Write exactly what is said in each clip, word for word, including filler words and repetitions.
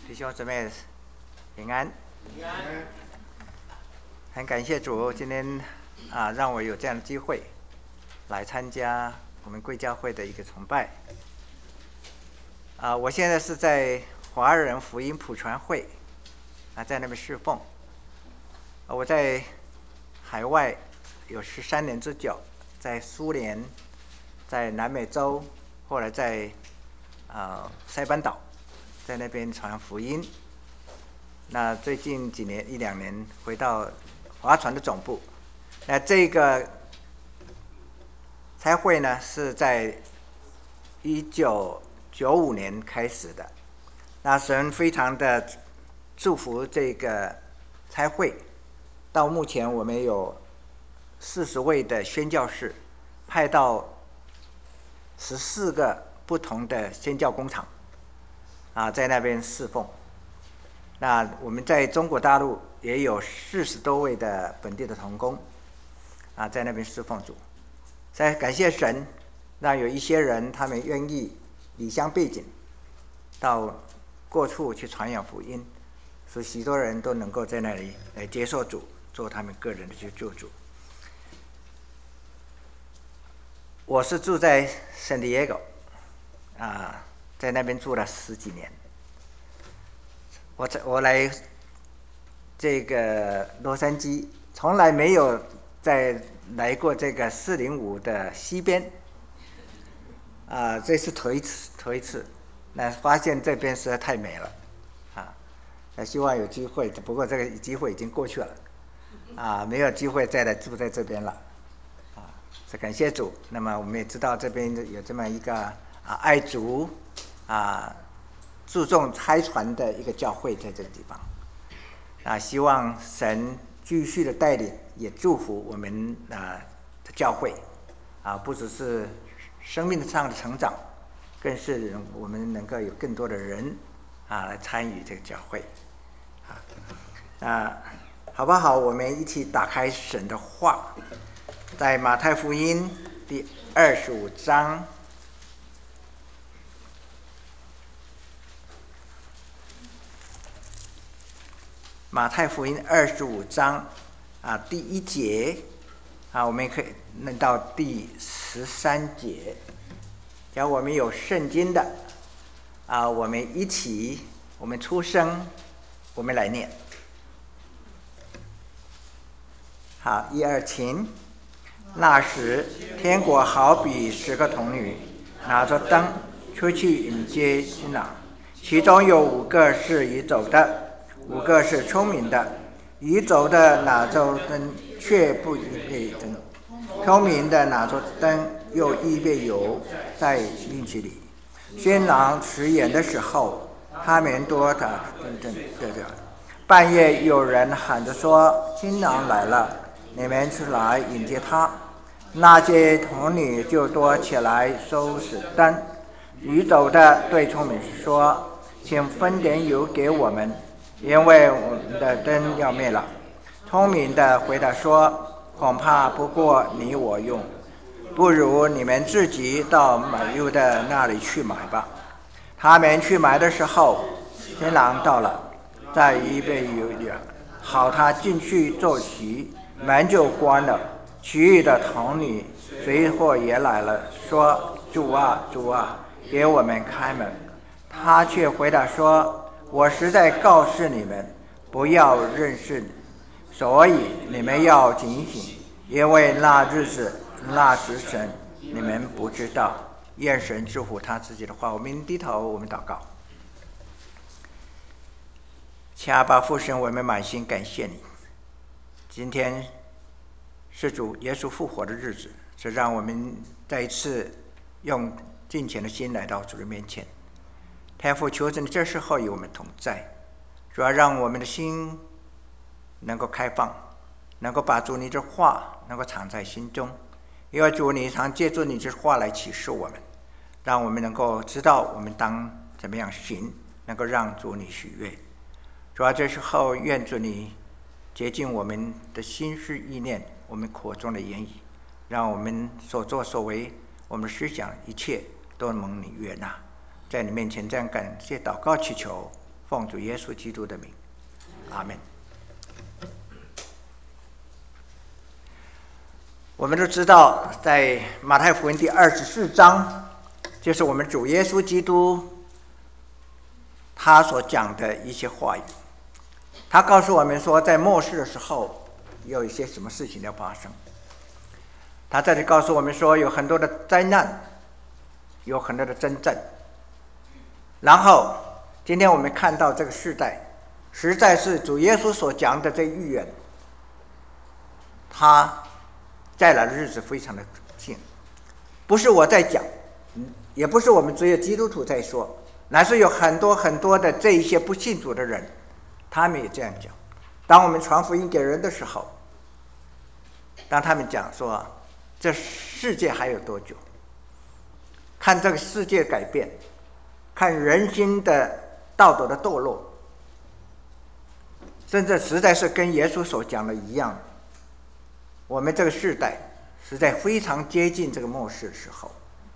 弟兄姊妹平安。 平安。 很感谢主，今天啊让我有这样的机会来参加我们贵教会的一个崇拜。啊，我现在是在华人福音普传会啊，在那边侍奉。啊、我在海外有十三年之久，在苏联，在南美洲，后来在啊塞班岛，在那边传福音。那最近几年一两年回到华传的总部。那这个差会呢是在一九九五年开始的。那神非常的祝福这个差会，到目前我们有四十位的宣教士，派到十四个不同的宣教工厂啊，在那边侍奉。那我们在中国大陆也有四十多位的本地的同工啊，在那边侍奉主。再感谢神，让有一些人他们愿意离乡背井，到各处去传扬福音，使许多人都能够在那里来接受主，做他们个人的去救主。我是住在圣地亚哥啊，在那边住了十几年。我在我来这个洛杉矶，从来没有再来过这个四零五的西边，啊，这是头一次，头一次，那发现这边实在太美了，啊，那希望有机会，不过这个机会已经过去了，啊，没有机会再来住在这边了，啊，是感谢主。那么我们也知道这边有这么一个啊爱主啊注重差传的一个教会在这个地方。啊，希望神继续的带领，也祝福我们啊的教会啊，不只是生命上的成长，更是我们能够有更多的人啊来参与这个教会啊。啊，好不好？我们一起打开神的话，在马太福音第二十五章。马太福音二十五章啊第一节啊，我们可以念到第十三节。只要我们有圣经的啊，我们一起，我们出声，我们来念。好，一二请。那时，天国好比十个童女，拿着灯出去迎接新郎，其中有五个是已走的，五个是聪明的。已走的拿着灯，却不预备灯；聪明的拿着灯，又预备油在运气里。新郎迟延的时候，他们多的真正对着。半夜有人喊着说：“新郎来了，你们出来迎接他。”那些童女就多起来收拾灯。已走的对聪明说：“请分点油给我们，因为我们的灯要灭了。”聪明的回答说：“恐怕不过你我用，不如你们自己到买油的那里去买吧。”他们去买的时候，新郎到了，在预备油里，好他进去坐席，门就关了。其余的童女随后也来了，说：“主啊，主啊，给我们开门。”他却回答说：“我实在告诉你们，不要认识你，所以你们要警醒，因为那日子、那时辰，你们不知道。”愿神祝福他自己的话。我们低头，我们祷告。亲阿爸父神，我们满心感谢你。今天是主耶稣复活的日子，这让我们再一次用敬虔的心来到主的面前。天父，求神这时候与我们同在，主要让我们的心能够开放，能够把主你这话能够藏在心中，因为主你常借助你这话来启示我们，让我们能够知道我们当怎么样行，能够让主你喜悦。主要这时候愿主你洁净我们的心思意念，我们口中的言语，让我们所作所为，我们的思想一切都蒙你悦纳。在你面前这样感谢祷告祈求， 奉主耶稣基督的名，阿们。我们都知道，在马太福音第二十四章，就是我们主耶稣基督他所讲的一些话语。他告诉我们说，在末世的时候有一些什么事情要发生。他这里告诉我们说，有很多的灾难，有很多的征战。然后今天我们看到这个世代，实在是主耶稣所讲的这预言，他再来的日子非常的近。不是我在讲，也不是我们只有基督徒在说，乃是有很多很多的这一些不信主的人，他们也这样讲。当我们传福音给人的时候，当他们讲说这世界还有多久，看这个世界改变，看人心的道德的堕落，甚至实在是跟耶稣所讲的一样，我们这个世代实在非常接近这个末世的时候。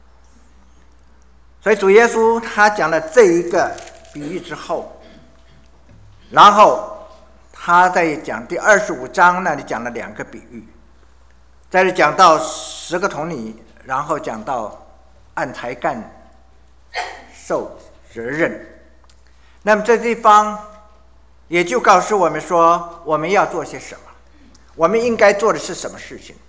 所以主耶稣他讲了这一个比喻之后，然后他在讲第二十五章那里讲了两个比喻，在这里讲到十个童女，然后讲到按才干受责任。那么这地方也就告诉我们说，我们要做些什么，我们应该做的是什么事情。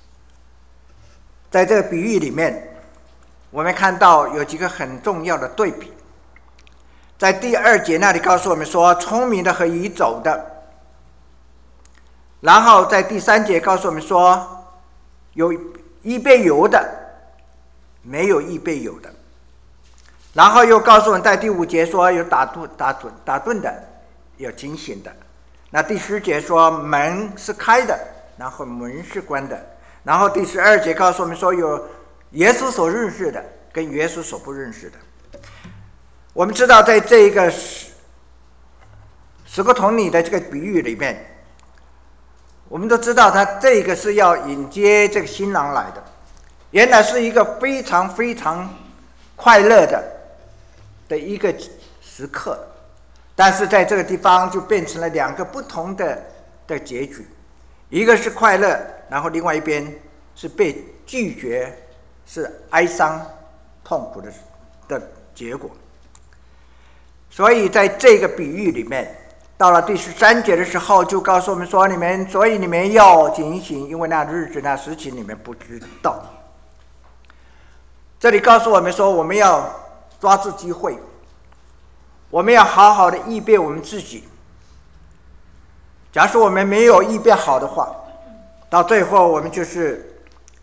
在这个比喻里面，我们看到有几个很重要的对比。在第二节那里告诉我们说，聪明的和愚走的。然后在第三节告诉我们说，有预备有的，没有预备有的。然后又告诉我们在第五节说，有打盹打盹打盹的，有警醒的。那第十节说门是开的，然后门是关的。然后第十二节告诉我们说，有耶稣所认识的跟耶稣所不认识的。我们知道在这一个十十个童女的这个比喻里面，我们都知道他这个是要迎接这个新郎来的，原来是一个非常非常快乐的的一个时刻，但是在这个地方就变成了两个不同的的结局，一个是快乐，然后另外一边是被拒绝，是哀伤痛苦的的结果。所以在这个比喻里面，到了第十三节的时候就告诉我们说，你们所以你们要警醒，因为那日子那时期你们不知道。这里告诉我们说，我们要抓住机会，我们要好好的预备我们自己。假如我们没有预备好的话，到最后我们就是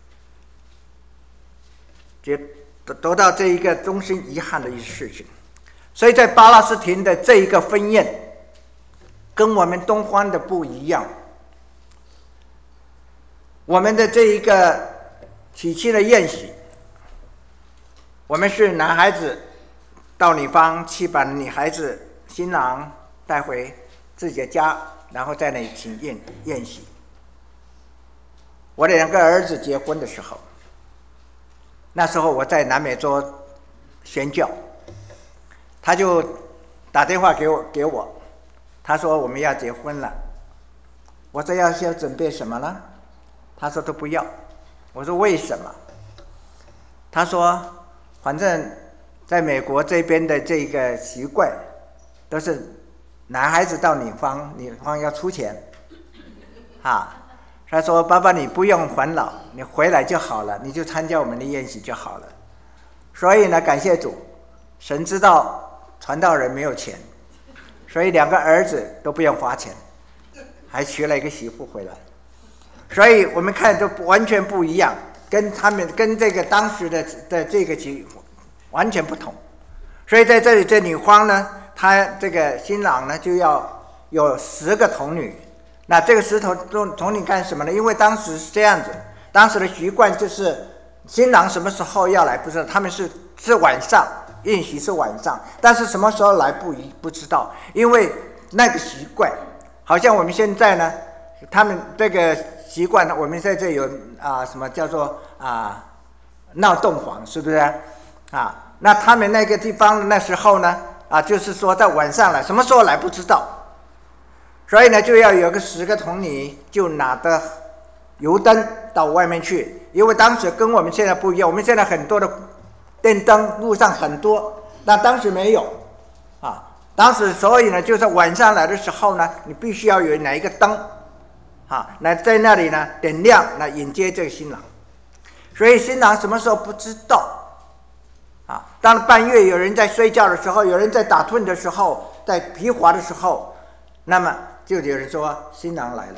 得到这一个终身遗憾的一事情。所以在巴勒斯坦的这一个婚宴跟我们东方的不一样，我们的这一个娶妻的宴席，我们是男孩子到女方去把女孩子新郎带回自己的家，然后在那里请宴宴席。我的两个儿子结婚的时候，那时候我在南美洲宣教，他就打电话给我给我他说我们要结婚了。我说要先准备什么呢？他说都不要。我说为什么？他说反正在美国这边的这个习惯都是男孩子到女方，女方要出钱啊。他说爸爸你不用烦恼，你回来就好了，你就参加我们的宴席就好了。所以呢，感谢主，神知道传道人没有钱，所以两个儿子都不用花钱，还娶了一个媳妇回来。所以我们看都完全不一样，跟他们跟这个当时的的这个情完全不同。所以在这里，这女方呢，她这个新郎呢就要有十个童女。那这个十童童女干什么呢？因为当时是这样子，当时的习惯就是新郎什么时候要来不知道，他们是是晚上，宴席是晚上，但是什么时候来不一不知道，因为那个习惯，好像我们现在呢，他们这个习惯呢，我们在这有啊什么叫做啊闹洞房，是不是啊？那他们那个地方那时候呢， 啊，就是说在晚上来，什么时候来不知道。所以呢，就要有个十个童女，就拿着油灯到外面去，因为当时跟我们现在不一样，我们现在很多的电灯，路上很多，但当时没有啊。当时所以呢，就是晚上来的时候呢，你必须要有哪一个灯啊，那在那里呢点亮，来迎接这个新郎。所以新郎什么时候不知道啊？当半夜有人在睡觉的时候，有人在打盹的时候，在皮划的时候，那么就有人说新郎来了。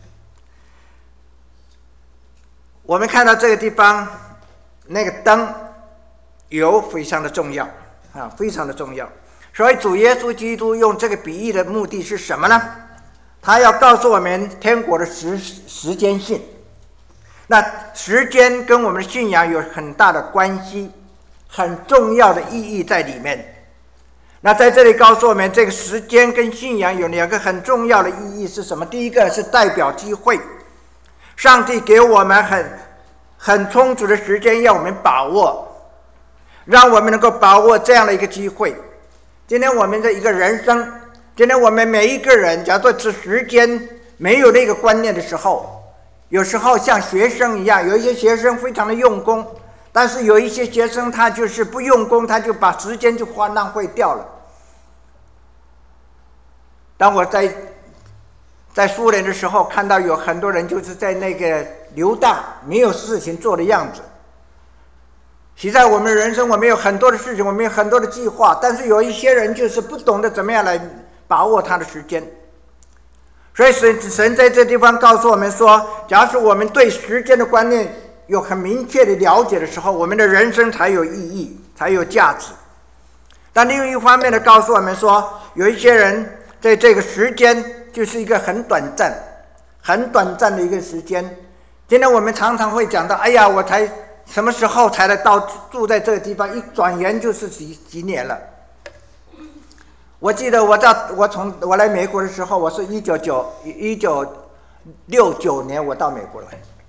我们看到这个地方，那个灯油非常的重要啊，非常的重要。所以主耶稣基督用这个比喻的目的是什么呢？他要告诉我们天国的时时间性。那时间跟我们的信仰有很大的关系，很重要的意义在里面。那在这里告诉我们，这个时间跟信仰有两个很重要的意义是什么？第一个是代表机会，上帝给我们很很充足的时间要我们把握，让我们能够把握这样的一个机会。今天我们的一个人生，今天我们每一个人，假如说这时间没有那个观念的时候，有时候像学生一样，有一些学生非常的用功，但是有一些学生他就是不用功，他就把时间就花浪费掉了。当我在在苏联的时候，看到有很多人就是在那个游荡，没有事情做的样子。其实在我们的人生，我们有很多的事情，我们有很多的计划，但是有一些人就是不懂得怎么样来把握他的时间。所以神神在这地方告诉我们说，假如我们对时间的观念有很明确的了解的时候，我们的人生才有意义，才有价值。但另一方面的告诉我们说，有一些人在这个时间就是一个很短暂很短暂的一个时间。今天我们常常会讲到，哎呀，我才什么时候才来到住在这个地方，一转眼就是几几年了。我记得我到我从我来美国的时候，我是一九九一九六九年我到美国来，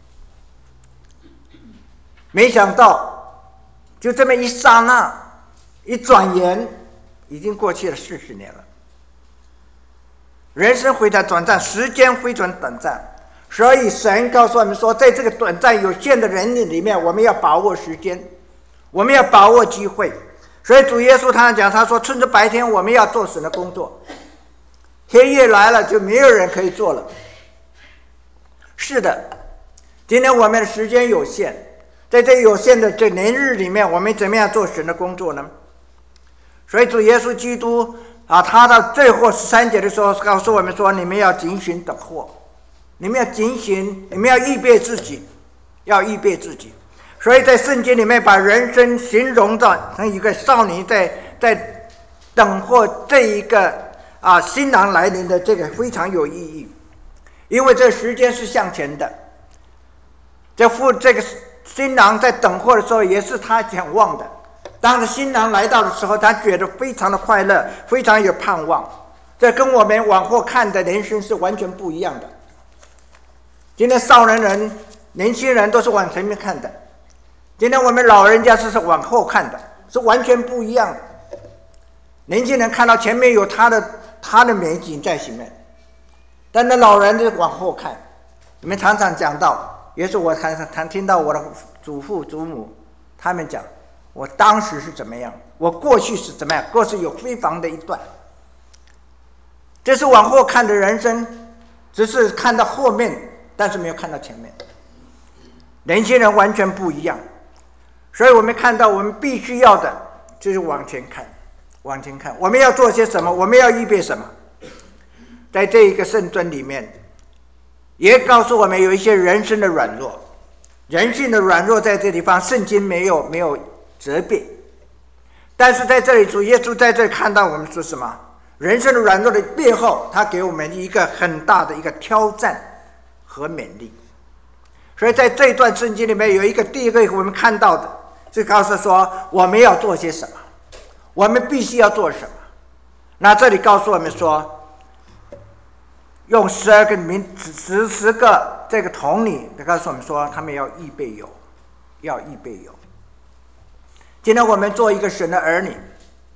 没想到就这么一刹那，一转眼已经过去了四十年了。人生非常短暂，时间非常短暂，所以神告诉我们说，在这个短暂有限的人里面，我们要把握时间，我们要把握机会。所以主耶稣他讲，他说趁着白天我们要做神的工作，黑夜来了就没有人可以做了。是的，今天我们的时间有限，在这有限的这年日里面，我们怎么样做神的工作呢？所以主耶稣基督啊，他到最后十三节的时候告诉我们说，你们要警醒等候，你们要警醒，你们要预备自己，要预备自己。所以在圣经里面把人生形容成一个少女在在等候这一个啊新郎来临的，这个非常有意义，因为这时间是向前的。这父这个新郎在等候的时候，也是他想望的。当着新郎来到的时候，他觉得非常的快乐，非常有盼望。这跟我们往后看的人生是完全不一样的。今天少年人、年轻人都是往前面看的，今天我们老人家是往后看的，是完全不一样的。年轻人看到前面有他的他的美景在前面，但那老人就往后看。你们常常讲到，也是我常常听到我的祖父祖母他们讲，我当时是怎么样，我过去是怎么样，过去有辉煌的一段。这是往后看的人生，只是看到后面，但是没有看到前面。年轻人完全不一样，所以我们看到我们必须要的就是往前看，往前看，我们要做些什么，我们要预备什么。在这一个圣经里面，也告诉我们有一些人生的软弱，人性的软弱在这地方圣经没有没有责备，但是在这里主耶稣在这里看到我们说什么？人生的软弱的背后，他给我们一个很大的一个挑战和勉励。所以在这一段圣经里面有一个第一个我们看到的，是告诉说我们要做些什么，我们必须要做什么。那这里告诉我们说，用十二个名十十个这个童女，告诉我们说他们要预备油，要预备油。今天我们做一个神的儿女，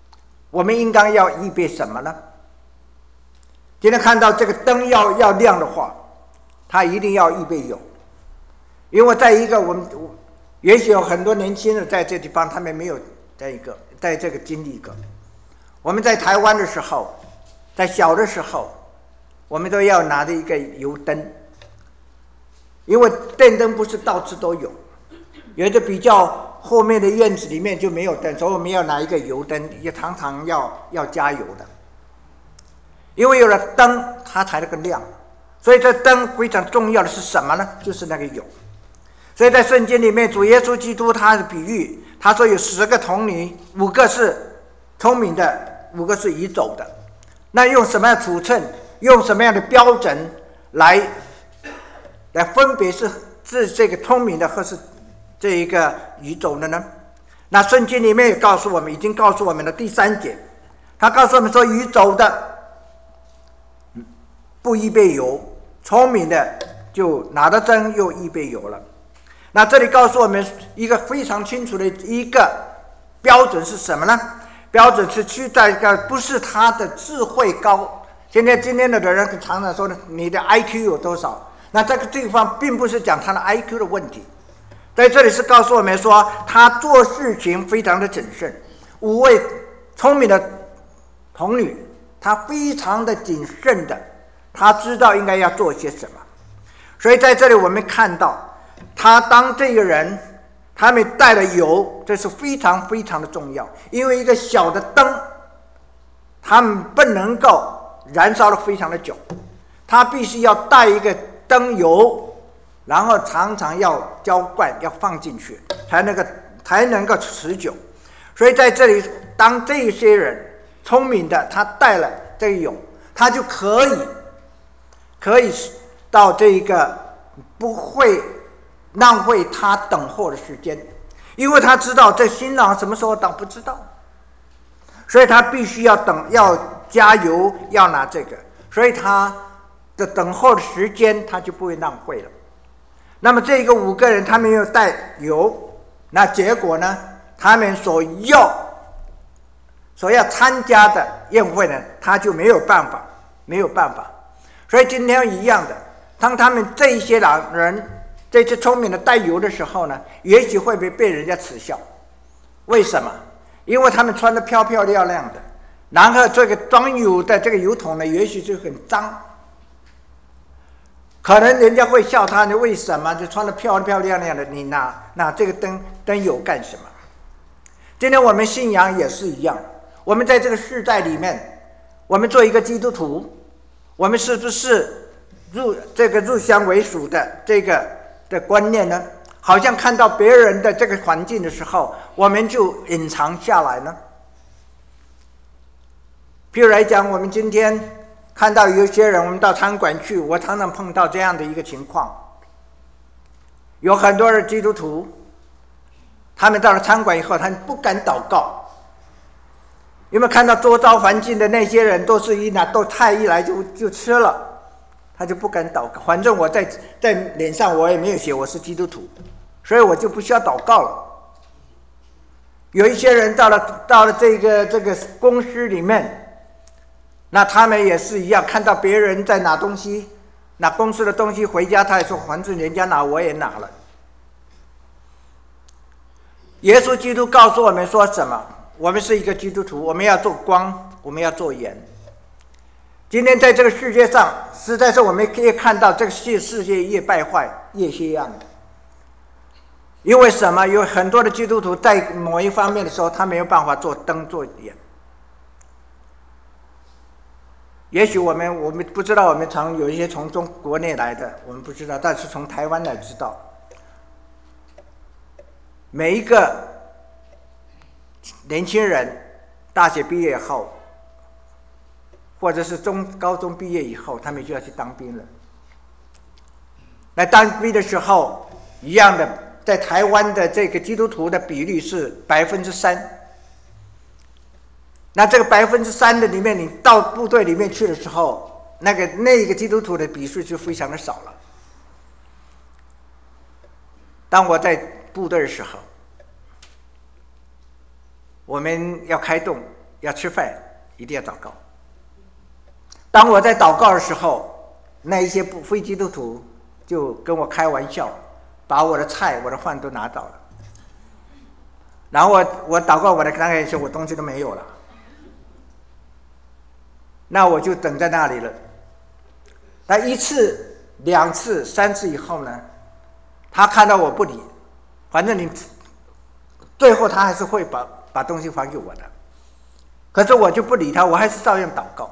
我们应当要预备什么呢？今天看到这个灯要要亮的话，它一定要预备油。因为在一个我们也许有很多年轻人在这地方，他们没有在一个在这个经历过。我们在台湾的时候，在小的时候，我们都要拿着一个油灯，因为电灯不是到处都有，有的比较后面的院子里面就没有灯，所以我们要拿一个油灯，也常常要要加油的。因为有了灯，它才能够亮。所以这灯非常重要的是什么呢？就是那个油。所以在圣经里面，主耶稣基督他的比喻，他说有十个童女，五个是聪明的，五个是愚走的。那用什么样的尺寸，用什么样的标准来来分别是是这个聪明的，或是这一个愚走的呢？那圣经里面也告诉我们，已经告诉我们的第三节，他告诉我们说，愚走的不预备油，聪明的就拿着灯又预备油了。那这里告诉我们一个非常清楚的一个标准是什么呢？标准是去在一个不是他的智慧高。现在今天的人常常说你的 I Q 有多少，那这个地方并不是讲他的 I Q 的问题，在这里是告诉我们说他做事情非常的谨慎。五位聪明的童女，她非常的谨慎的，她知道应该要做些什么。所以在这里我们看到他当这个人他们带了油，这是非常非常的重要。因为一个小的灯他们不能够燃烧的非常的久，他必须要带一个灯油，然后常常要浇灌，要放进去，才能够才能够持久。所以在这里，当这些人聪明的他带了这个油，他就可以可以到这个不会浪费他等候的时间，因为他知道这新郎什么时候等不知道，所以他必须要等，要加油，要拿这个，所以他的等候的时间他就不会浪费了。那么这个五个人他们又带油，那结果呢，他们所要所要参加的宴会呢，他就没有办法没有办法。所以今天一样的，当他们这一些人这些聪明的带油的时候呢，也许会被被人家耻笑。为什么？因为他们穿得漂漂亮亮的，然后这个装油的这个油桶呢，也许就很脏，可能人家会笑他，你为什么就穿得漂漂亮亮的，你拿拿这个灯灯油干什么？今天我们信仰也是一样，我们在这个世代里面，我们做一个基督徒，我们是不是入这个入乡为属的这个的观念呢？好像看到别人的这个环境的时候，我们就隐藏下来呢。譬如来讲，我们今天看到有些人，我们到餐馆去，我常常碰到这样的一个情况，有很多的基督徒，他们到了餐馆以后，他们不敢祷告。有没有看到周遭环境的那些人都是一拿到菜一来就就吃了，他就不敢祷告。反正我在在脸上我也没有写我是基督徒，所以我就不需要祷告了。有一些人到了到了这个这个公司里面，那他们也是一样，看到别人在拿东西，拿公司的东西回家，他也说反正人家拿我也拿了。耶稣基督告诉我们说什么？我们是一个基督徒，我们要做光，我们要做盐。今天在这个世界上，实在是我们可以看到这个世界越败坏越黑暗。因为什么？有很多的基督徒在某一方面的时候，他没有办法做灯做盐。也许我们我们不知道，我们常有一些从中国内来的，我们不知道，但是从台湾来知道，每一个年轻人大学毕业后，或者是中高中毕业以后，他们就要去当兵了。那当兵的时候，一样的，在台湾的这个基督徒的比例是百分之三。那这个百分之三的里面，你到部队里面去的时候，那个那个基督徒的比数就非常的少了。当我在部队的时候，我们要开动， 要吃饭一定要祷告。当我在祷告的时候，那一些不非基督徒就跟我开玩笑，把我的菜我的饭都拿走了。然后我我祷告我的那个时候，我东西都没有了，那我就等在那里了。那一次、两次、三次以后呢，他看到我不理，反正你最后他还是会把把东西还给我的。可是我就不理他，我还是照样祷告。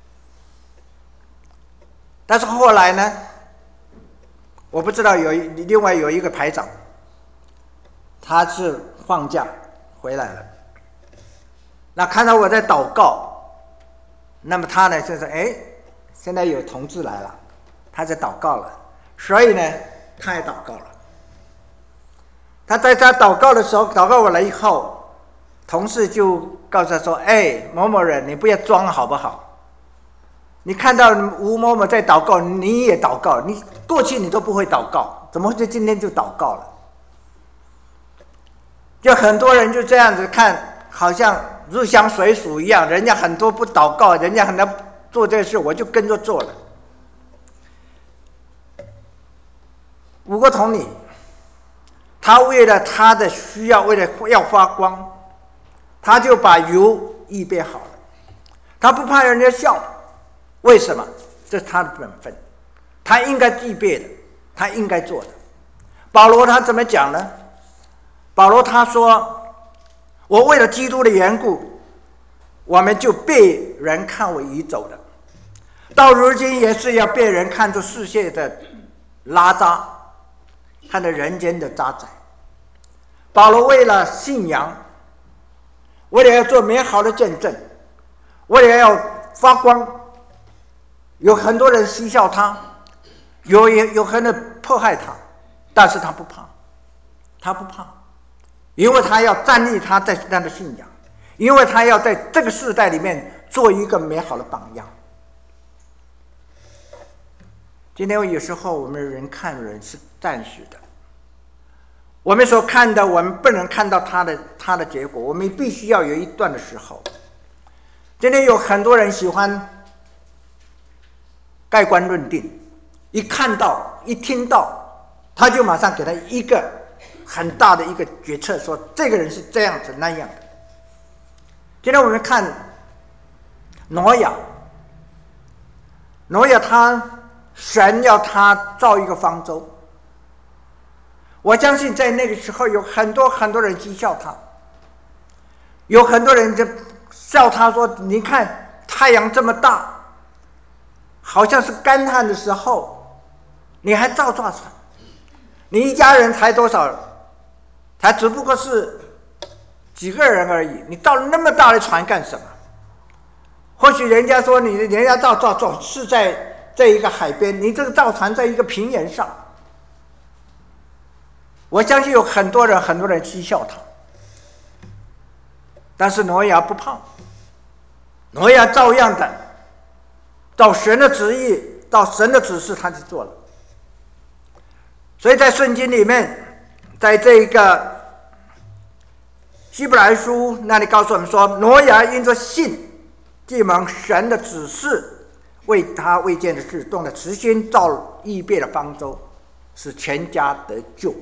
但是后来呢，我不知道有另外有一个排长，他是放假回来了，那看到我在祷告，那么他呢就是哎，现在有同志来了，他在祷告了，所以呢他也祷告了。他在他祷告的时候，祷告完了以后，同事就告诉他说：“哎，某某人，你不要装好不好？你看到吴某某在祷告，你也祷告，你过去你都不会祷告，怎么会今天就祷告了？”就很多人就这样子看，好像入乡随俗一样，人家很多不祷告，人家很多做这事，我就跟着做了。五个童女，他为了他的需要，为了要发光，他就把油预备好了，他不怕人家笑，为什么？这是他的本分，他应该预备的，他应该做的。保罗他怎么讲呢？保罗他说：“我为了基督的缘故，我们就被人看为愚拙的，到如今也是要被人看作世界的拉渣，看着人间的渣滓。”保罗为了信仰，为了要做美好的见证，为了要发光，有很多人嬉笑他，有有很多人迫害他，但是他不怕，他不怕，因为他要站立他在他的信仰，因为他要在这个世代里面做一个美好的榜样。今天有时候我们人看人是暂时的，我们所看的，我们不能看到他的他的结果，我们必须要有一段的时候。今天有很多人喜欢盖棺论定，一看到一听到，他就马上给他一个很大的一个决策，说这个人是这样子那样的。今天我们看挪亚，挪亚他神要他造一个方舟，我相信在那个时候有很多很多人讥笑他，有很多人就笑他说：“你看太阳这么大，好像是干旱的时候，你还造船，你一家人才多少？才只不过是几个人而已，你造那么大的船干什么？”或许人家说你人家造造造是在这一个海边，你这个造船在一个平原上。我相信有很多人很多人讥笑他，但是挪亚不怕，挪亚照样的照神的旨意，照神的指示他去做了。所以在圣经里面，在这个希伯来书那里告诉我们说，挪亚因着信，既蒙神的指示，为他未见的事动了慈心，造预备的方舟，使全家得救。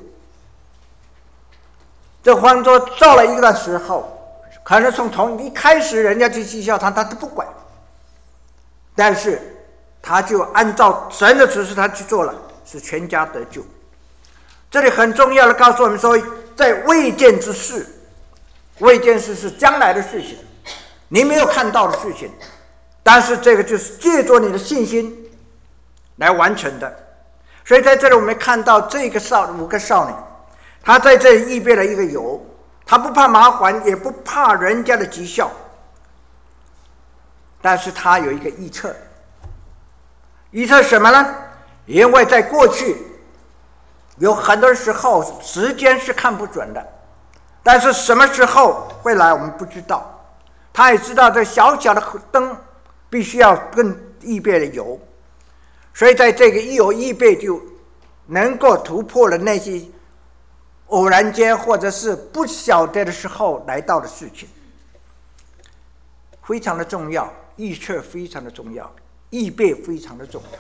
这方舟造了一段时候，可能从从一开始人家就讥笑他，他都不管，但是他就按照神的指示他去做了，使全家得救。这里很重要的告诉我们说，在未见之事，未见事是将来的事情，你没有看到的事情，但是这个就是借助你的信心来完成的。所以在这里我们看到这个少五个少女，他在这里预备了一个油，他不怕麻烦，也不怕人家的讥笑，但是他有一个预测。预测什么呢？因为在过去有很多时候时间是看不准的，但是什么时候会来我们不知道。他也知道这小小的灯必须要更预备的油，所以在这个油预备就能够突破了那些偶然间或者是不晓得的时候来到的事情。 非常的重要，预测非常的重要，预备非常的重要。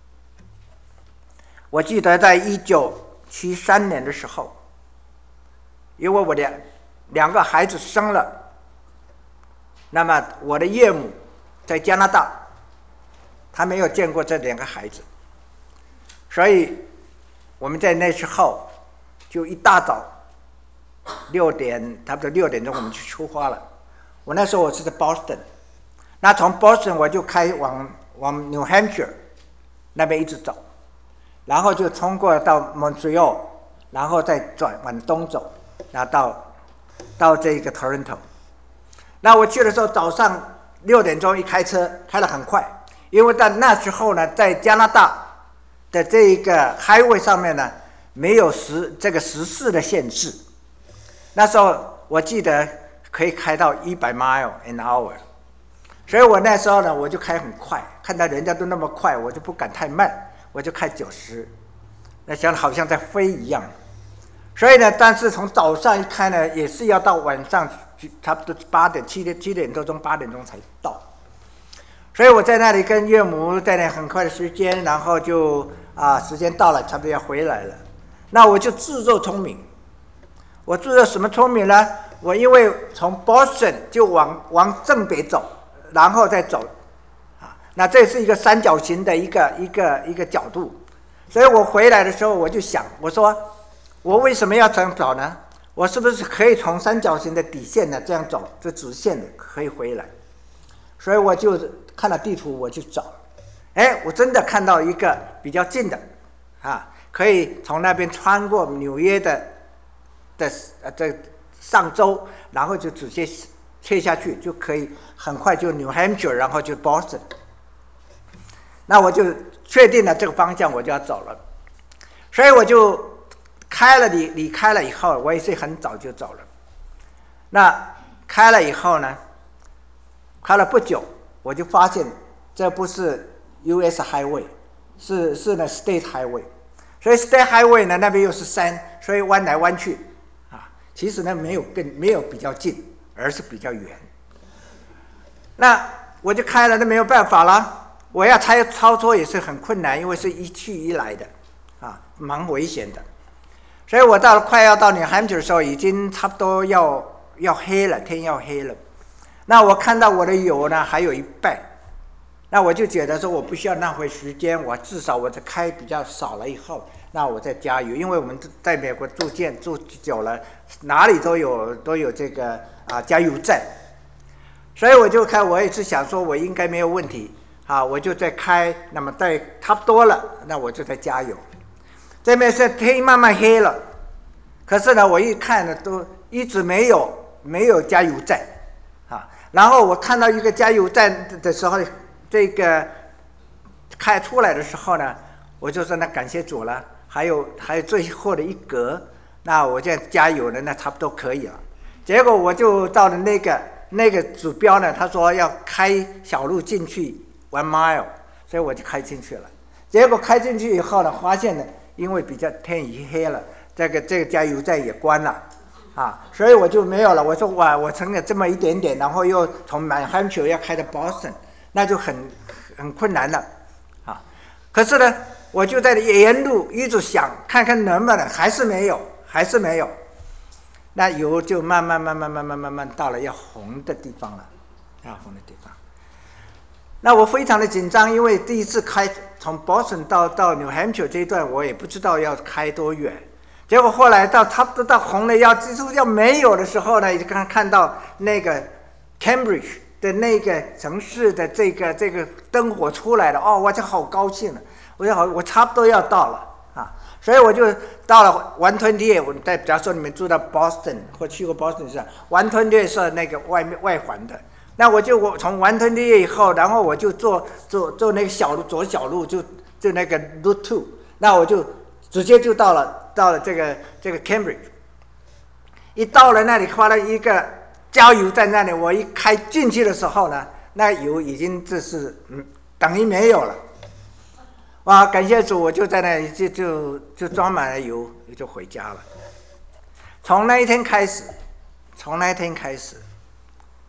我记得在一九七三年的时候，因为我的两个孩子生了，那么我的岳母在加拿大，他没有见过这两个孩子，所以我们在那时候就一大早六点，差不多六点钟我们就出发了。我那时候我是在 Boston， 那从 Boston 我就开往往 New Hampshire 那边一直走，然后就通过到 Montreal， 然后再转往东走，然后到到这个 Toronto。那我去的时候早上六点钟一开车，开得很快，因为在那时候呢，在加拿大的这一个 highway 上面呢，没有时这个时速的限制。那时候我记得可以开到一百 mile an hour， 所以我那时候呢，我就开很快，看到人家都那么快，我就不敢太慢，我就开九十，那想好像在飞一样。所以呢，但是从早上一开呢，也是要到晚上差不多八点、七点、七点多钟、八点钟才到。所以我在那里跟岳母在那很快的时间，然后就啊，时间到了，差不多要回来了。那我就自作聪明，我自作什么聪明呢？我因为从 Boston 就往往正北走，然后再走，啊，那这是一个三角形的一个一个一个角度，所以我回来的时候我就想，我说我为什么要这样走呢？我是不是可以从三角形的底线呢这样走，这直线的可以回来？所以我就看了地图，我就找，哎，我真的看到一个比较近的，啊，可以从那边穿过纽约的的呃这上州，然后就直接切下去，就可以很快就 New Hampshire， 然后就 Boston。那我就确定了这个方向，我就要走了。所以我就开了离离开了以后，我也是很早就走了。那开了以后呢？开了不久，我就发现这不是 U S Highway， 是是呢 State Highway， 所以 State Highway 呢那边又是山，所以弯来弯去，啊，其实呢没有更没有比较近，而是比较远。那我就开了，那没有办法了，我要操操作也是很困难，因为是一去一来的，啊，蛮危险的。所以我到了快要到New Hampshire的时候，已经差不多要要黑了，天要黑了。那我看到我的油呢还有一半，那我就觉得说我不需要浪费时间，我至少我这开比较少了以后，那我再加油，因为我们在美国住建住久了，哪里都有都有这个啊加油站，所以我就开，我也是想说我应该没有问题，啊，我就在开，那么在差不多了，那我就在加油。这边是天慢慢黑了，可是呢，我一看呢都一直没有没有加油站。啊，然后我看到一个加油站的时候，这个开出来的时候呢，我就说那感谢主了，还有还有最后的一格，那我现在加油了，那差不多可以了。结果我就到了那个那个指标呢，他说要开小路进去 one mile， 所以我就开进去了。结果开进去以后呢，发现呢，因为比较天已黑了，这个这个加油站也关了。啊，所以我就没有了。我说哇，我乘了这么一点点，然后又从New Hampshire要开到 Boston， 那就很很困难了，啊。可是呢，我就在沿路一直想，看看能不能，还是没有，还是没有。那油就慢慢慢慢慢慢慢慢到了要红的地方了，要红的地方。那我非常的紧张，因为第一次开从 Boston 到到 New Hampshire 这一段，我也不知道要开多远。结果后来到差不多到红了要几乎要没有的时候呢，刚看到那个 Cambridge 的那个城市的这个这个灯火出来了，哦，我就好高兴了，我就好，我差不多要到了啊，所以我就到了一百二十八。我在假如说你们住到 Boston 或去过 Boston 是一百二十八是那个外面外环的，那我就我从一百二十八以后，然后我就坐坐坐那个小路左小路就就那个 Route Two， 那我就直接就到了。到了这个这个 Cambridge， 一到了那里，花了一个加油站那里，我一开进去的时候呢，那油已经这是嗯等于没有了。哇，感谢主，我就在那里就就就装满了油，就回家了。从那一天开始，从那一天开始，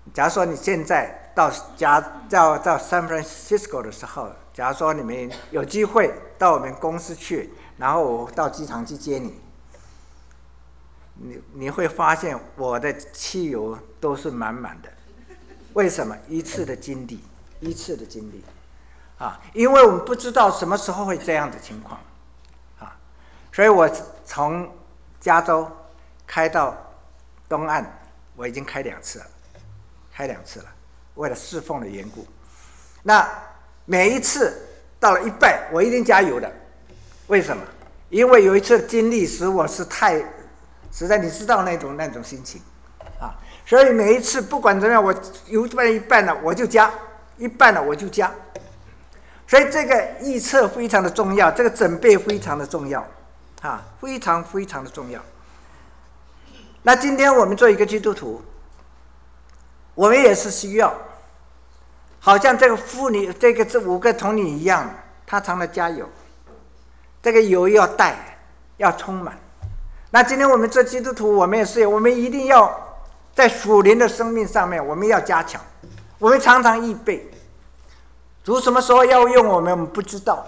假如说你现在到加到到 San Francisco 的时候，假如说你们有机会到我们公司去，然后我到机场去接你，你你会发现我的汽油都是满满的。为什么？一次的经历，一次的经历，啊，因为我们不知道什么时候会这样的情况，啊，所以我从加州开到东岸，我已经开两次了，开两次了，为了侍奉的缘故。那每一次到了一半，我一定加油的。为什么？因为有一次经历使我是太，实在你知道那种那种心情，啊，所以每一次不管怎么样，我油半一半了我就加，一半了我就加。所以这个预测非常的重要，这个准备非常的重要，啊，非常非常的重要。那今天我们做一个基督徒，我们也是需要，好像这个妇女，这个这五个童女一样，她常常加油，这个油要带，要充满。那今天我们做基督徒，我们也是，我们一定要在属灵的生命上面，我们要加强，我们常常预备。主什么时候要用我们，我们不知道。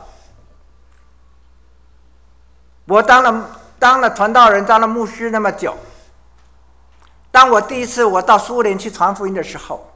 我当了当了传道人，当了牧师那么久，当我第一次我到苏联去传福音的时候，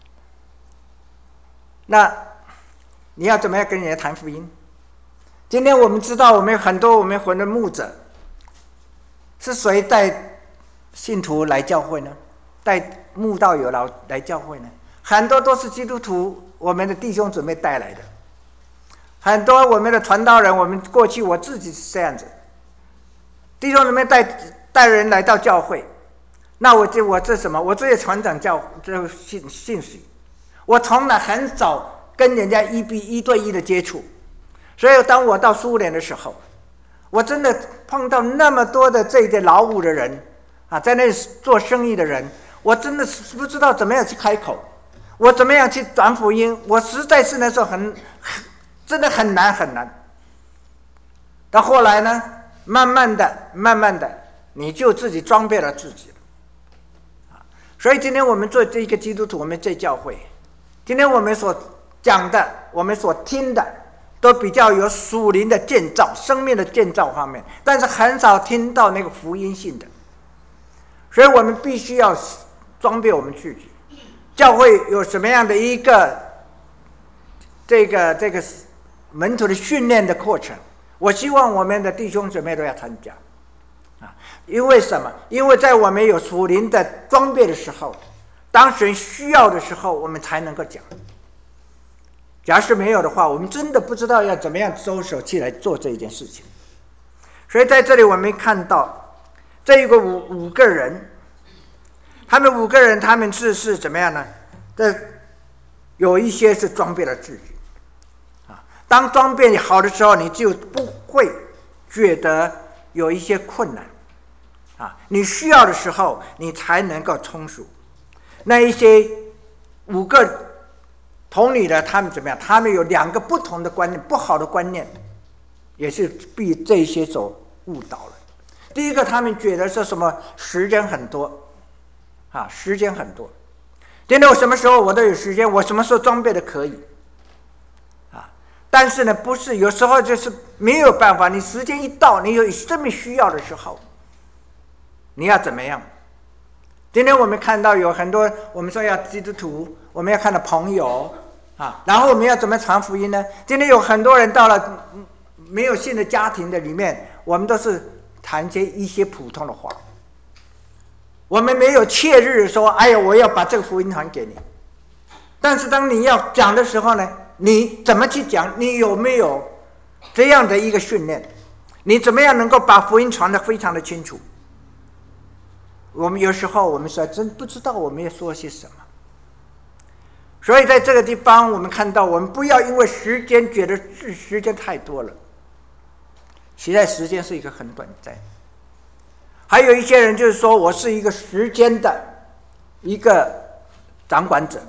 那你要怎么样跟人家谈福音？今天我们知道，我们很多我们混的牧者，是谁带信徒来教会呢？带慕道友来来教会呢？很多都是基督徒，我们的弟兄姊妹带来的。很多我们的传道人，我们过去我自己是这样子，弟兄姊妹带带人来到教会，那我这我这什么？我这些传讲教这信信息，我从来很少跟人家一比一对一的接触，所以当我到苏联的时候，我真的碰到那么多的这个老五的人啊，在那里做生意的人，我真的是不知道怎么样去开口，我怎么样去传福音，我实在是那时候很真的很难很难。到后来呢，慢慢的慢慢的你就自己装备了自己了。所以今天我们做这一个基督徒，我们这教会，今天我们所讲的，我们所听的，都比较有属灵的建造、生命的建造方面，但是很少听到那个福音性的，所以我们必须要装备我们自己。教会有什么样的一个这个这个门徒的训练的课程，我希望我们的弟兄姊妹都要参加，啊，因为什么？因为在我们有属灵的装备的时候，当神需要的时候，我们才能够讲。假使没有的话，我们真的不知道要怎么样收手起来做这一件事情。所以在这里我们看到这一个五五个人，他们五个人他们是是怎么样呢？这有一些是装备了自己，啊，当装备好的时候，你就不会觉得有一些困难，啊，你需要的时候你才能够充足。那一些五个同理的，他们怎么样？他们有两个不同的观念，不好的观念，也是被这些所误导了。第一个，他们觉得是什么？时间很多，啊，时间很多。今天我什么时候我都有时间，我什么时候装备的可以，啊，但是呢，不是有时候就是没有办法，你时间一到，你有这么需要的时候，你要怎么样？今天我们看到有很多，我们说要基督徒，我们要看到朋友啊，然后我们要怎么传福音呢？今天有很多人到了没有信的家庭的里面，我们都是谈些一些普通的话，我们没有切日说，哎呀，我要把这个福音传给你。但是当你要讲的时候呢，你怎么去讲？你有没有这样的一个训练？你怎么样能够把福音传得非常的清楚？我们有时候我们说真不知道我们要说些什么，所以在这个地方我们看到，我们不要因为时间觉得时间太多了，其实时间是一个很短暂。还有一些人就是说我是一个时间的一个掌管者，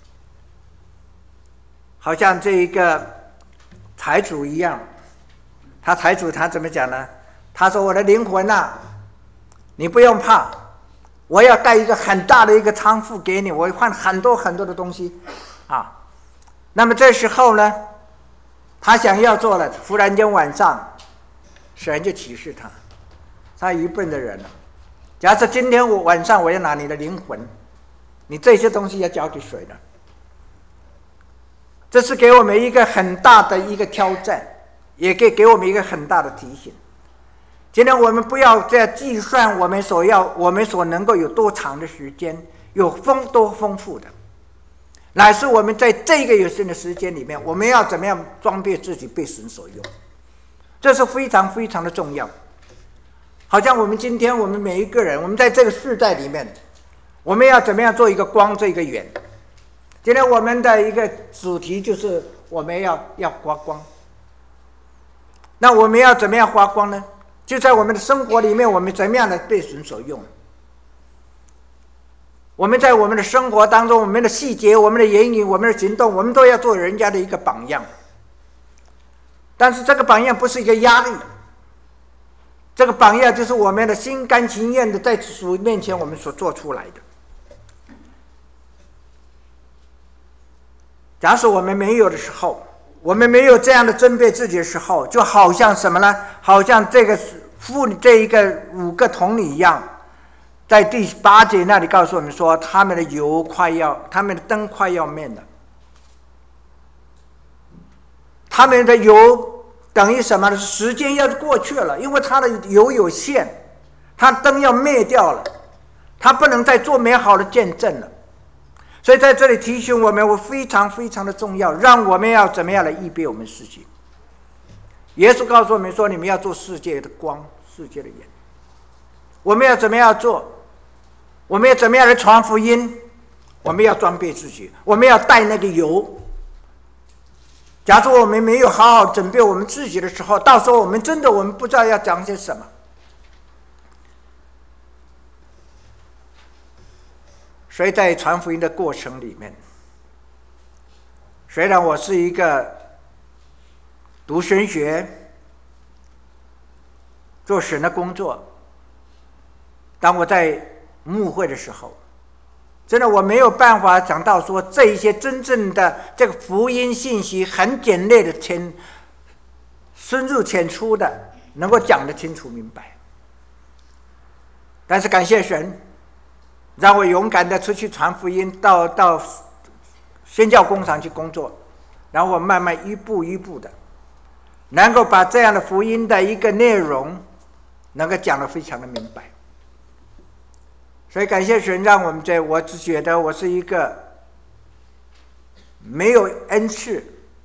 好像这一个财主一样，他财主他怎么讲呢？他说我的灵魂啊，你不用怕， 我要盖一个很大的一个仓库给你，我换很多很多的东西啊。那么这时候呢，他想要做了，忽然间晚上神就启示他，他愚笨的人了。假设今天我晚上我要拿你的灵魂，你这些东西要交给谁呢？这是给我们一个很大的一个挑战，也给给我们一个很大的提醒。今天我们不要再计算我们所要我们所能够有多长的时间，有丰多丰富的，乃是我们在这个有限的时间里面，我们要怎么样装备自己被神所用，这是非常非常的重要。好像我们今天我们每一个人，我们在这个世代里面，我们要怎么样做一个光，做一个源。今天我们的一个主题就是我们要要发光。那我们要怎么样发光呢？就在我们的生活里面，我们怎么样的被神所用？我们在我们的生活当中，我们的细节、我们的言语、我们的行动，我们都要做人家的一个榜样。但是这个榜样不是一个压力，这个榜样就是我们的心甘情愿的在主面前我们所做出来的。假使我们没有的时候，我们没有这样的针对自己的时候，就好像什么呢？好像这个妇女这一个五个童女一样，在第八节那里告诉我们说，他们的油快要，他们的灯快要灭了。他们的油等于什么呢？时间要过去了，因为他的油有限，他灯要灭掉了，他不能再做美好的见证了。所以在这里提醒我们，我非常非常的重要，让我们要怎么样来预备我们自己。耶稣告诉我们说，你们要做世界的光，世界的盐。我们要怎么样做？我们要怎么样来传福音？我们要装备自己，我们要带那个油。假如我们没有好好准备我们自己的时候，到时候我们真的我们不知道要讲些什么。所以在传福音的过程里面，虽然我是一个读神学、做神的工作，当我在牧会的时候，真的我没有办法讲到说这一些真正的这个福音信息很简略的浅深入浅出的能够讲得清楚明白。但是感谢神，让我勇敢的出去传福音，到到宣教工厂去工作，然后我慢慢一步一步的能够把这样的福音的一个内容能够讲得非常的明白。所以感谢神，让我们在我只觉得我是一个没有恩赐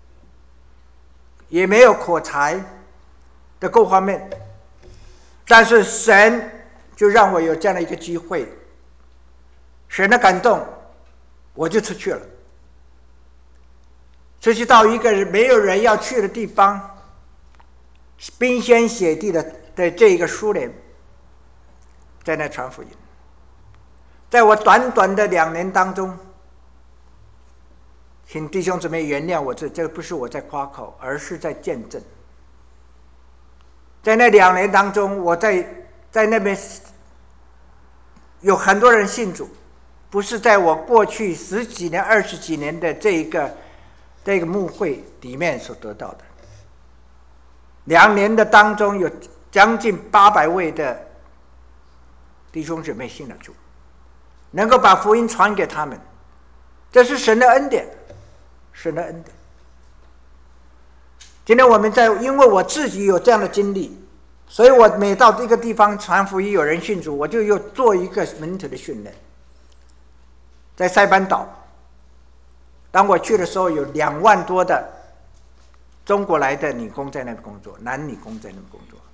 也没有口才的各方面，但是神就让我有这样的一个机会，神的感动，我就出去了，出去到一个没有人要去的地方，冰天雪地的的这一个苏联，在那传福音。在我短短的两年当中，请弟兄姊妹原谅我，这这不是我在夸口，而是在见证。在那两年当中，我在在那边有很多人信主，不是在我过去十几年、二十几年的这一个这个牧会里面所得到的。两年的当中，有将近八百位的弟兄姊妹信了主，能够把福音传给他们，这是神的恩典，神的恩典。今天我们在，因为我自己有这样的经历，所以我每到这个地方传福音，有人信主，我就又做一个门徒的训练。在塞班岛，当我去的时候，有两万多的中国来的女工在那边工作，男女工在那边工作。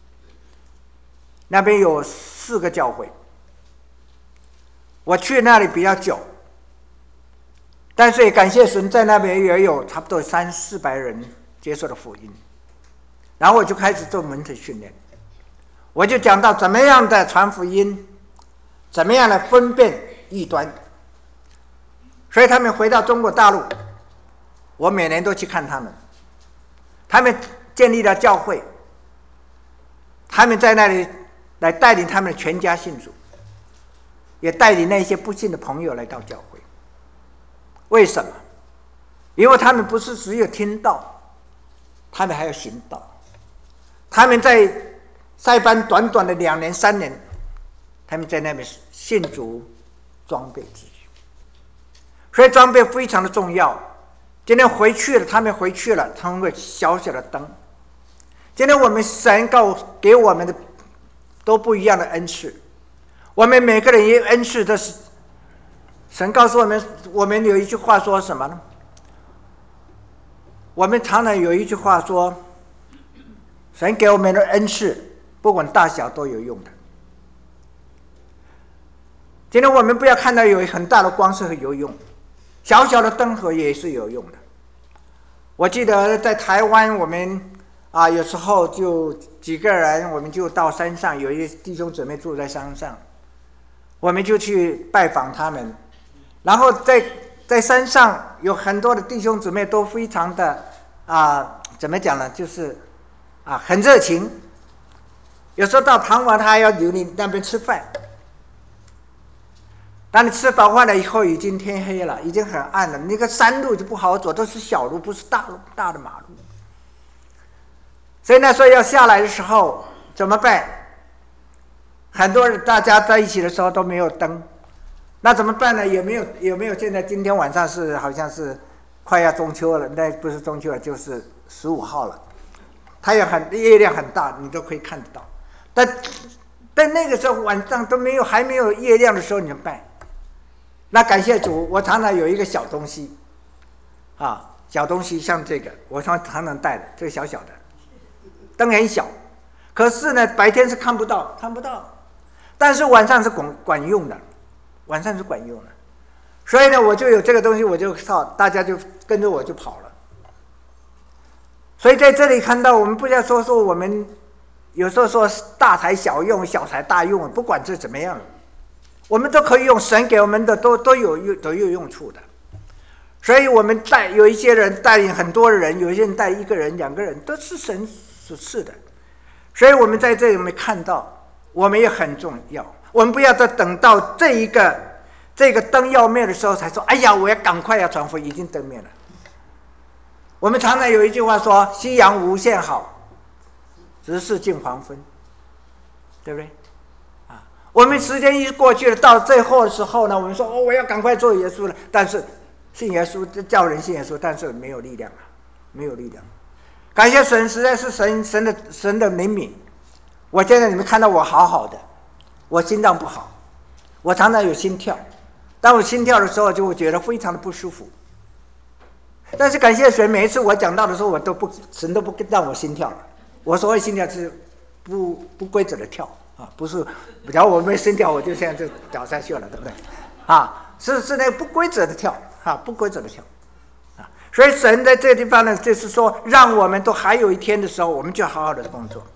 那边有四个教会，我去那里比较久，但是也感谢神，在那边也有差不多三四百人接受了福音。然后我就开始做门徒训练，我就讲到怎么样的传福音，怎么样的分辨异端。所以他们回到中国大陆，我每年都去看他们，他们建立了教会，他们在那里来带领他们的全家信主。 也带领那些不信的朋友来到教会。为什么？因为他们不是只有听道，他们还要行道。他们在塞班短短的两年三年，他们在那边信主，装备自己。所以装备非常的重要。今天回去了，他们回去了，成为小小的灯。今天我们神告给我们的都不一样的恩赐，我们每个人也恩赐的是，神告诉我们，我们有一句话说什么呢？我们常常有一句话说，神给我们的恩赐，不管大小都有用的。今天我们不要看到有很大的光是很有用，小小的灯火也是有用的。我记得在台湾，我们啊有时候就几个人，我们就到山上，有一些弟兄姊妹住在山上，我们就去拜访他们。然后在在山上有很多的弟兄姊妹都非常的啊，怎么讲呢？就是啊很热情。有时候到傍晚，他还要留你那边吃饭。当你吃饱饭了以后，已经天黑了，已经很暗了。那个山路就不好走，都是小路，不是大路大的马路。所以那时候要下来的时候怎么办？很多人大家在一起的时候都没有灯，那怎么办呢？有没有有没有？现在今天晚上是好像是快要中秋了，那不是中秋了，就是十五号了。太阳很月亮很大，你都可以看得到。但但那个时候晚上都没有，还没有月亮的时候，你怎么办？那感谢主，我常常有一个小东西，啊，小东西像这个，我常常常带的，这个小小的，灯很小，可是呢，白天是看不到，看不到，但是晚上是管管用的，晚上是管用的，所以呢，我就有这个东西，我就靠，大家就跟着我就跑了。所以在这里看到，我们不要说说我们有时候说大材小用，小材大用，不管这怎么样，我们都可以用，神给我们的都都有用都有用处的。所以我们带有一些人带领很多人，有一些人带一个人两个人，都是神所赐的。所以我们在这里面看到，我们也很重要。我们不要再等到这一个这个灯要灭的时候才说，哎呀，我要赶快要传福音，已经灯灭了。我们常常有一句话说，夕阳无限好，只是近黄昏，对不对？啊，我们时间一过去了，到最后的时候呢，我们说哦，我要赶快做耶稣了，但是信耶稣叫人信耶稣，但是没有力量，没有力量。感谢神，实在是神神的神的怜悯。我现在你们看到我好好的，我心脏不好，我常常有心跳，当我心跳的时候，就会觉得非常的不舒服。但是感谢神，每一次我讲到的时候，我都不神都不让我心跳。我所谓心跳是不不规则的跳啊，不是，假如我没心跳，我就现在就倒下去了，对不对？啊，是是那个不规则的跳啊，不规则的跳啊。所以神在这个地方呢，就是说，让我们都还有一天的时候，我们就好好的工作。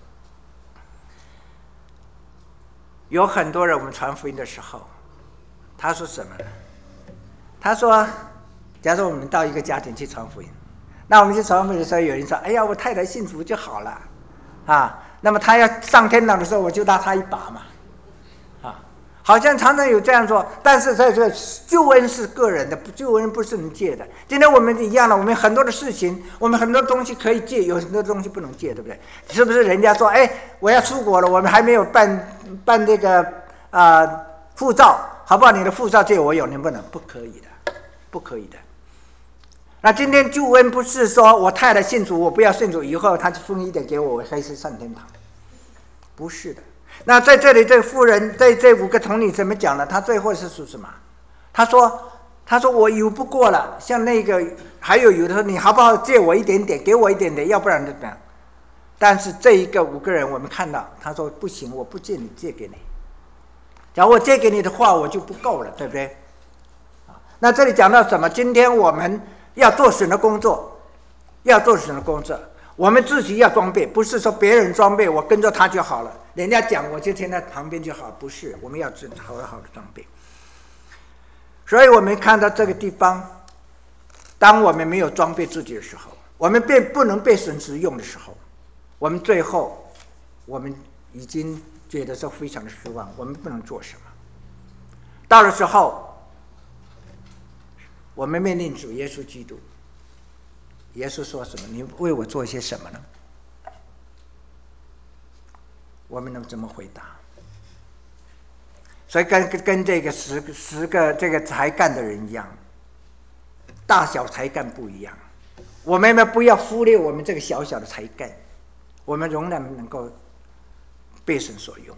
有很多人，我们传福音的时候，他说什么呢？他说，假如说我们到一个家庭去传福音。那我们去传福音的时候，有人说：“哎呀，我太太信主就好了，啊，那么他要上天堂的时候，我就拉他一把嘛，啊，好像常常有这样说。但是在这救恩是个人的，救恩不是能借的。今天我们一样的，我们很多的事情，我们很多东西可以借，有很多东西不能借，对不对？是不是？人家说，哎，我要出国了，我们还没有办办这个啊、呃、护照，好不好？你的护照借我有，能不能？不可以的，不可以的。”那今天救恩不是说我太太信主，我不要信主，以后他就分一点给我，我可以去上天堂，不是的。那在这里，这妇人在这五个童女怎么讲呢？他最后是说什么？他说：“他说我有不过了，像那个还有有的说你好不好借我一点点，给我一点点，要不然怎么样？”但是这一个五个人，我们看到他说不行，我不借你，借给你。假如我借给你的话，我就不够了，对不对？那这里讲到什么？今天我们要做神的工作，要做神的工作，我们自己要装备，不是说别人装备我跟着他就好了，人家讲我就听在旁边就好，不是，我们要好好的装备。所以我们看到这个地方，当我们没有装备自己的时候，我们便不能被神使用的时候，我们最后我们已经觉得说非常的失望，我们不能做什么。 到了时候，我们面临主耶稣基督，耶稣说什么？你为我做些什么呢？我们能怎么回答？所以跟跟这个十个十个这个才干的人一样，大小才干不一样。我们呢，不要忽略我们这个小小的才干，我们仍然能够被神所用。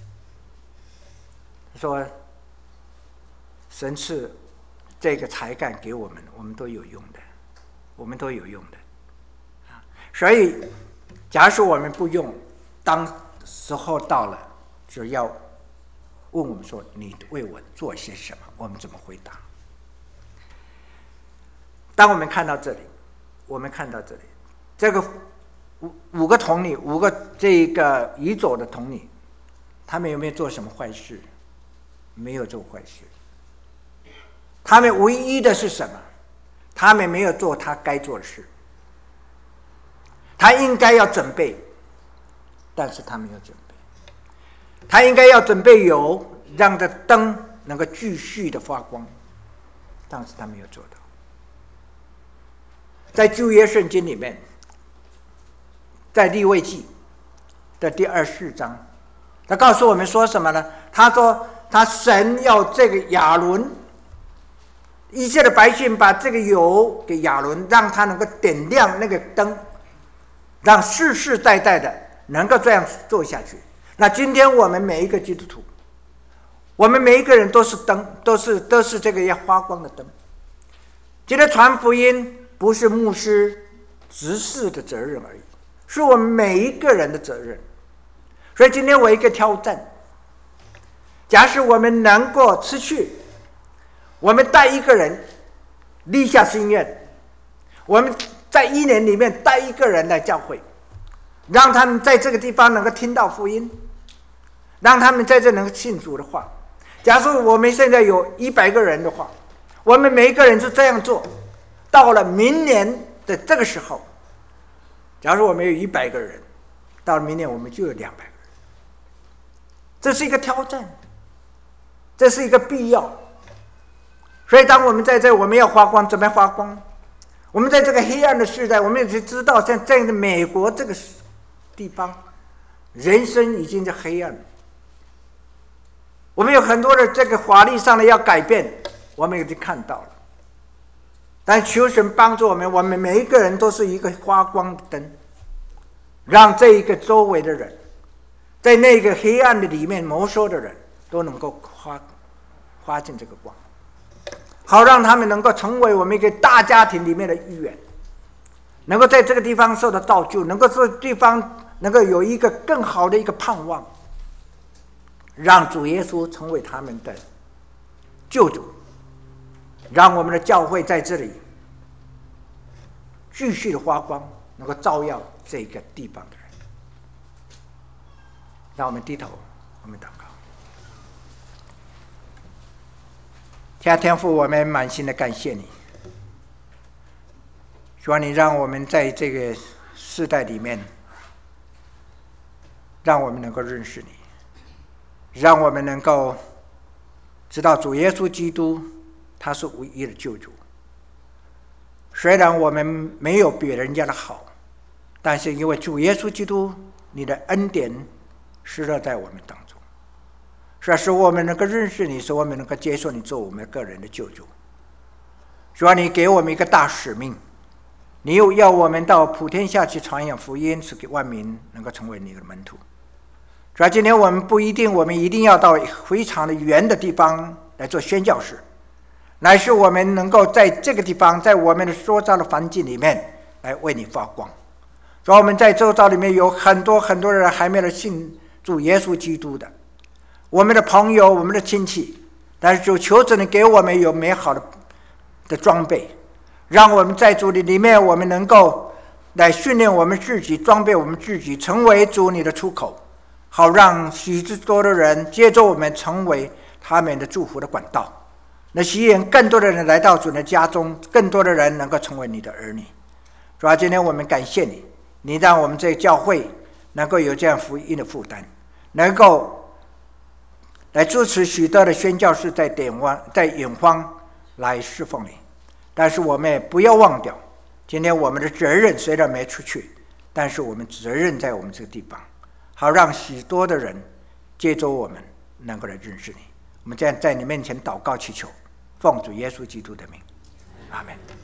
说神赐这个才干给我们，我们都有用的，我们都有用的。所以，假使我们不用，当时候到了，只要问我们说：“你为我做些什么？”我们怎么回答？当我们看到这里，我们看到这里，这个五五个童女，五个这个遗走的童女，他们有没有做什么坏事？没有做坏事。他们唯一的是什么？他们没有做他该做的事。他应该要准备，但是他没有准备。他应该要准备油，让这灯能够继续的发光，但是他没有做到。在旧约圣经里面，在利未记的第二十四章，他告诉我们说什么呢？他说他神要这个亚伦，一切的百姓把这个油给亚伦，让他能够点亮那个灯，让世世代代的能够这样做下去。那今天我们每一个基督徒，我们每一个人都是灯，都是都是这个要发光的灯。今天传福音不是牧师执事的责任而已，是我们每一个人的责任。所以今天我一个挑战，假使我们能够持续，我们带一个人立下心愿，我们在一年里面带一个人来教会，让他们在这个地方能够听到福音，让他们在这能够信主的话。假如我们现在有一百个人的话，我们每一个人是这样做，到了明年的这个时候，假如我们有一百个人，到了明年我们就有两百个人。这是一个挑战，这是一个必要。所以当我们在这，我们要发光，怎么发光？我们在这个黑暗的时代，我们也知道，像在美国这个地方，人生已经在黑暗了。我们有很多的这个法律上的要改变，我们已经看到了。但求神帮助我们，我们每一个人都是一个发光的灯，让这一个周围的人，在那个黑暗的里面谋生的人，都能够发发进这个光，好让他们能够成为我们一个大家庭里面的一员，能够在这个地方受到造就，能够这地方能够有一个更好的一个盼望，让主耶稣成为他们的救主，让我们的教会在这里继续的发光，能够照耀这个地方的人。让我们低头，我们祷告。天啊，天父，我们满心的感谢你，希望你让我们在这个世代里面，让我们能够认识你，让我们能够知道主耶稣基督他是唯一的救主。虽然我们没有比人家的好，但是因为主耶稣基督你的恩典施乐在我们当中，是使我们能够认识你，使我们能够接受你做我们个人的救主。主啊，你给我们一个大使命，你又要我们到普天下去传扬福音，使给万民能够成为你的门徒。主啊，今天我们不一定我们一定要到非常的远的地方来做宣教士，乃是我们能够在这个地方，在我们的周遭的环境里面来为你发光。主啊，我们在周遭里面有很多很多人还没有信主耶稣基督的，我们的朋友，我们的亲戚，但是就求主你给我们有美好的的装备，让我们在主的里面，我们能够来训练我们自己，装备我们自己，成为主你的出口，好让许多多的人接着我们成为他们的祝福的管道，那吸引更多的人来到主的家中，更多的人能够成为你的儿女。主啊，今天我们感谢你，你让我们这个教会能够有这样福音的负担，能够来支持许多的宣教士在点湾在远方来侍奉你。但是我们也不要忘掉，今天我们的责任虽然没出去，但是我们责任在我们这个地方，好让许多的人借着我们能够来认识你。我们这样在你面前祷告祈求，奉主耶稣基督的名，阿们。